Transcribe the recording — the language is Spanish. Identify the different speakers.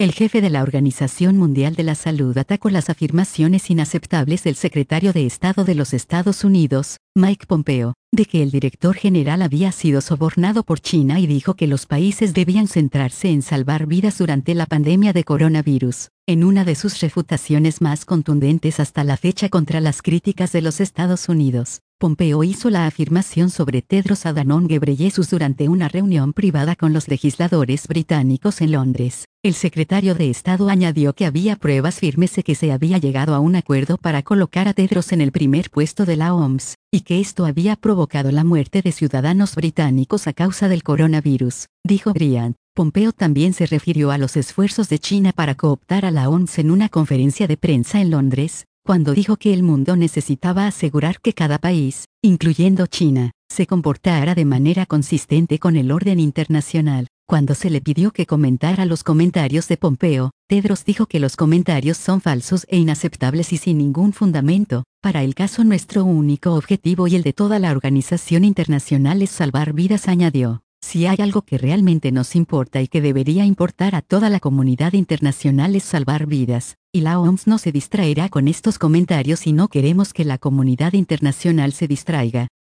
Speaker 1: El jefe de la Organización Mundial de la Salud atacó las afirmaciones inaceptables del secretario de Estado de los Estados Unidos, Mike Pompeo, de que el director general había sido sobornado por China y dijo que los países debían centrarse en salvar vidas durante la pandemia de coronavirus. En una de sus refutaciones más contundentes hasta la fecha contra las críticas de los Estados Unidos, Pompeo hizo la afirmación sobre Tedros Adhanom Ghebreyesus durante una reunión privada con los legisladores británicos en Londres. El secretario de Estado añadió que había pruebas firmes de que se había llegado a un acuerdo para colocar a Tedros en el primer puesto de la OMS, y que esto había provocado la muerte de ciudadanos británicos a causa del coronavirus, dijo Briand. Pompeo también se refirió a los esfuerzos de China para cooptar a la OMS en una conferencia de prensa en Londres, cuando dijo que el mundo necesitaba asegurar que cada país, incluyendo China, se comportara de manera consistente con el orden internacional. Cuando se le pidió que comentara los comentarios de Pompeo, Tedros dijo que los comentarios son falsos e inaceptables y sin ningún fundamento. Para el caso nuestro único objetivo y el de toda la organización internacional es salvar vidas, añadió. Si hay algo que realmente nos importa y que debería importar a toda la comunidad internacional es salvar vidas, y la OMS no se distraerá con estos comentarios y no queremos que la comunidad internacional se distraiga.